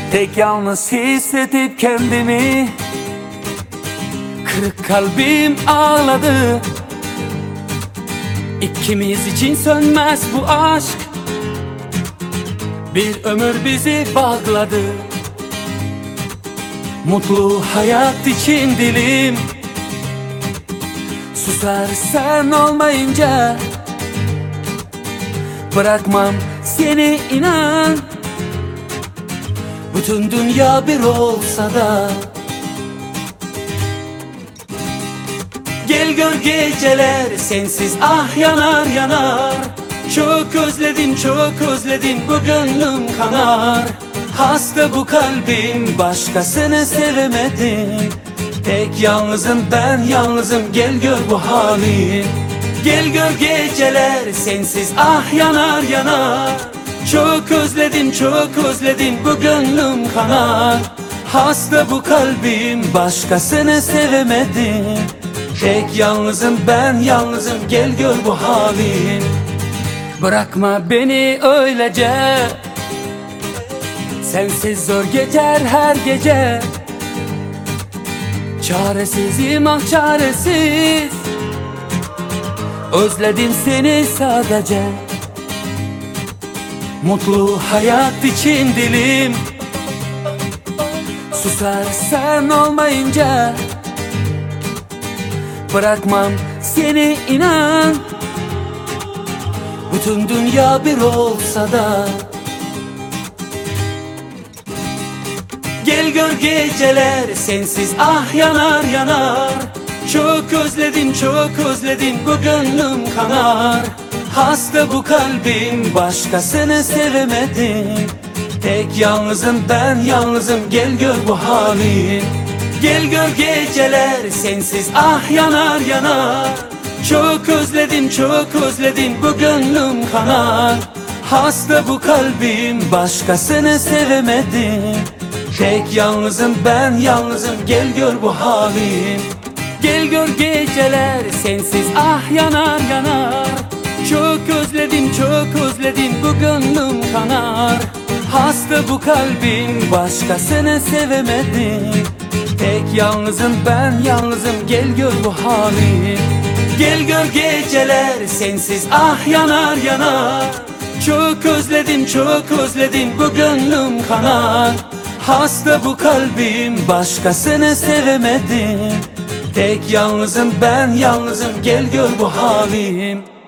Tek yalnız hissedip kendimi, kırık kalbim ağladı. İkimiz için sönmez bu aşk, bir ömür bizi bağladı. Mutlu hayat için dilim susar sen olmayınca. Bırakmam seni inan, bütün dünya bir olsa da. Gel gör geceler sensiz ah yanar yanar. Çok özledim çok özledim, bu gönlüm kanar. Hasta bu kalbim, başkasını sevemedim. Tek yalnızım ben yalnızım, gel gör bu hali. Gel gör geceler sensiz ah yanar yanar. Çok özledim çok özledim, bu gönlüm kanar. Hasta bu kalbim, başkasını sevemedim. Tek yalnızım ben yalnızım, gel gör bu hali. Bırakma beni öylece, sensiz zor geçer her gece. Çaresizim ah çaresiz, özledim seni sadece. Mutlu hayat için dilim susar sen olmayınca. Bırakmam seni inan, bütün dünya bir olsa da. Gel gör geceler sensiz ah yanar yanar. Çok özledim çok özledim, bu gönlüm kanar. Hasta bu kalbim, başkasını sevemedim. Tek yalnızım ben yalnızım, gel gör bu hali. Gel gör geceler sensiz ah yanar yanar. Çok özledim çok özledim, bu gönlüm kanar. Hasta bu kalbim, başkasını sevemedim. Tek yalnızım ben yalnızım, gel gör bu halim. Gel gör geceler sensiz ah yanar yanar. Çok özledim çok özledim, bu gönlüm kanar. Hasta bu kalbim, başkasını sevemedim. Tek yalnızım ben yalnızım, gel gör bu halim. Gel gör geceler sensiz ah yanar yanar. Çok özledim çok özledim, bu gönlüm kanar. Hasta bu kalbim, başkasını sevemedim. Tek yalnızım ben yalnızım, gel gör bu halim.